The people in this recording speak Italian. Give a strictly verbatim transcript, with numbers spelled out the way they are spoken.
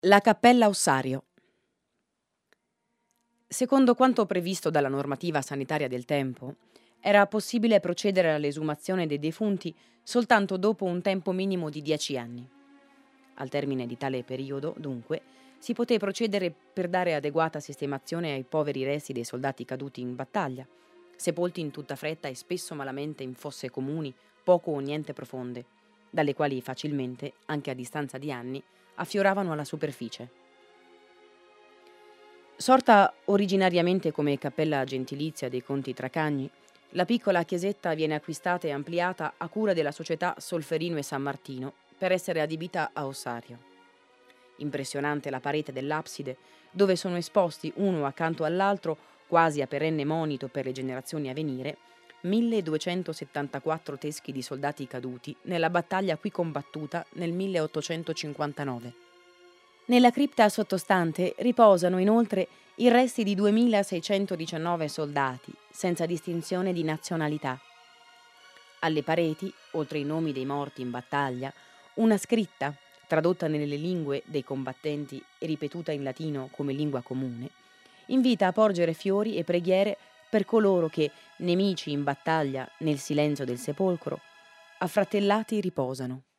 La cappella ossario. Secondo quanto previsto dalla normativa sanitaria del tempo, era possibile procedere all'esumazione dei defunti soltanto dopo un tempo minimo di dieci anni. Al termine di tale periodo, dunque, si poté procedere per dare adeguata sistemazione ai poveri resti dei soldati caduti in battaglia, sepolti in tutta fretta e spesso malamente in fosse comuni, poco o niente profonde, dalle quali facilmente, anche a distanza di anni, affioravano alla superficie. Sorta originariamente come cappella gentilizia dei conti Tracagni, la piccola chiesetta viene acquistata e ampliata a cura della società Solferino e San Martino per essere adibita a ossario. Impressionante la parete dell'abside, dove sono esposti uno accanto all'altro, quasi a perenne monito per le generazioni a venire, milleduecentosettantaquattro teschi di soldati caduti nella battaglia qui combattuta nel milleottocentocinquantanove. Nella cripta sottostante riposano inoltre i resti di duemilaseicentodiciannove soldati, senza distinzione di nazionalità. Alle pareti, oltre i nomi dei morti in battaglia, una scritta, tradotta nelle lingue dei combattenti e ripetuta in latino come lingua comune, invita a porgere fiori e preghiere per coloro che, nemici in battaglia nel silenzio del sepolcro, affratellati riposano.